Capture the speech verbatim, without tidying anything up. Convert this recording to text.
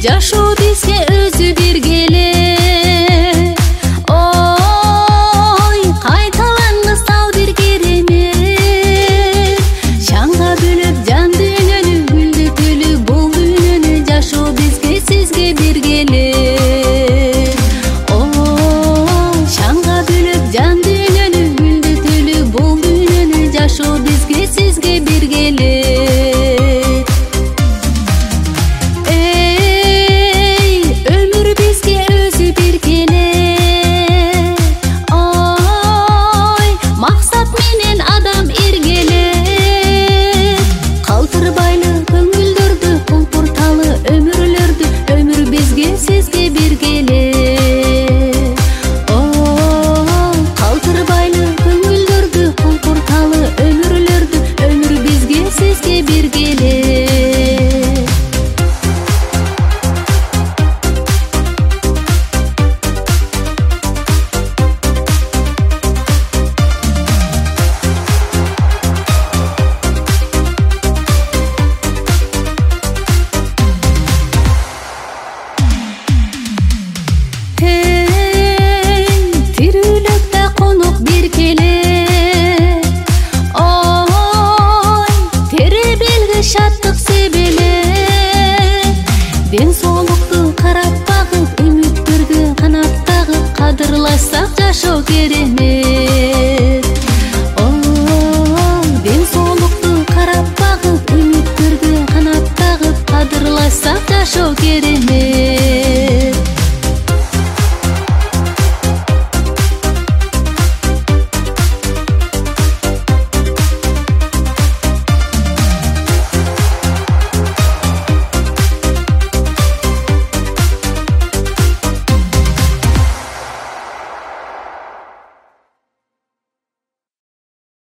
жашоо бизге өзү бергеле. Ой, кайталангыс ал бир керемет. Шаңга бөлөп жан дүйнөнү, гүлдөтөлү бул дүйнөнү, жашоо бизге сизге бергеле. Ой, шаңга бөлөп жан дүйнөнү, гүлдөтөлү бул дүйнөнү, жашоо бизге сизге бергеле. Шаттык себеле, ден соолукту карап багып, үмүттөргө канат тагып, кадырласак жашоо керемет.